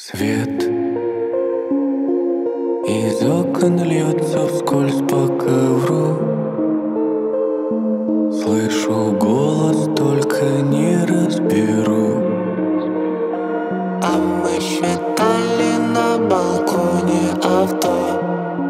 Свет из окон льется вскользь по ковру. Слышу голос, только не разберу. А мы считали на балконе авто.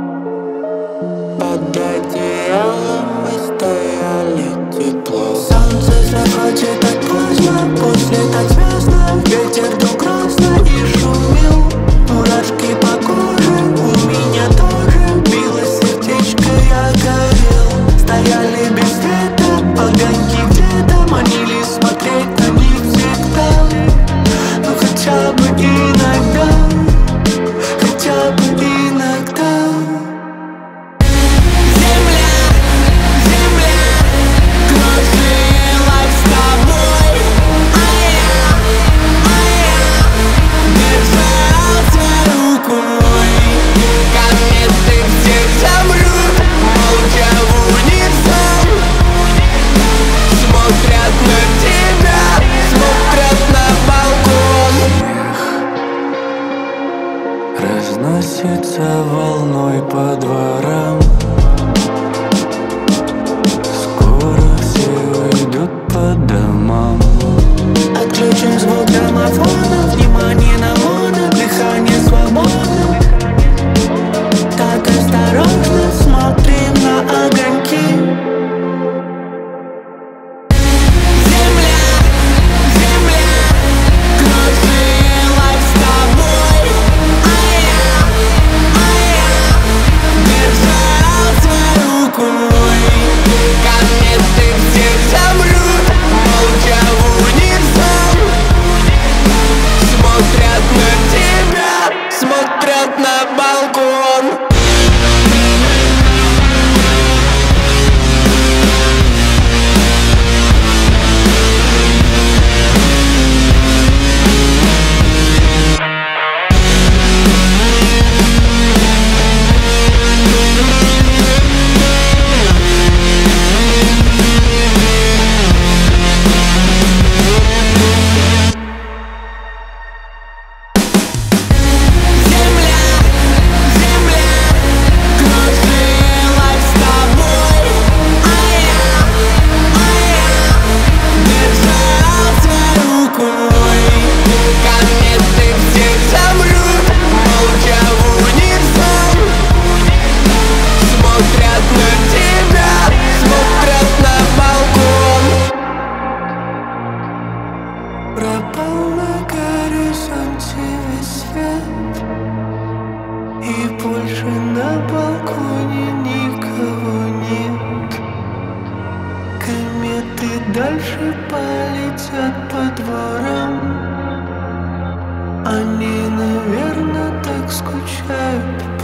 Под одеялом мы стояли тепло. Солнце заходит так поздно, после так звездно. Ветер дул грозно и шумел. Мурашки по коже, у меня тоже билось сердечко, я горел. Стояли без света, огоньки где-то манили смотреть на них всегда. Ну хотя бы иногда, хотя бы иногда. Разносится волной по дворам. Скоро все уйдут по домам. Отключим звук домофона, внимание на моно, дыхание свободно. Так осторожно смотрим на огоньки. Смотрят на балкон. Пропал на горизонте весь свет, и больше на балконе никого нет. Кометы дальше полетят по дворам. Они, наверное, так скучают